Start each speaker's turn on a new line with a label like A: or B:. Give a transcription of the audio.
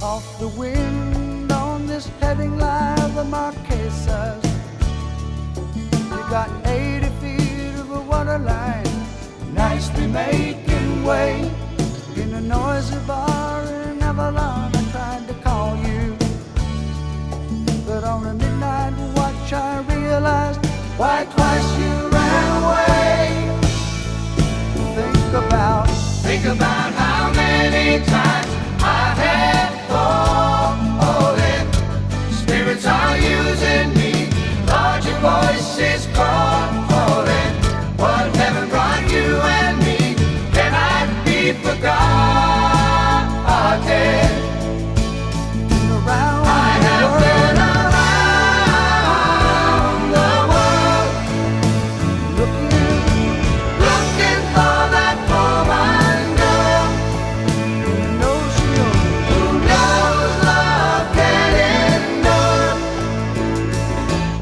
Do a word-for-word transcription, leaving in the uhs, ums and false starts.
A: off the wind on this heading line, the Marquesas. You got eighty feet of a water line, nicely making way. In a noisy bar in Avalon, I tried to call you, but on a midnight watch I realized why twice you ran away. Think about,
B: Think about how many times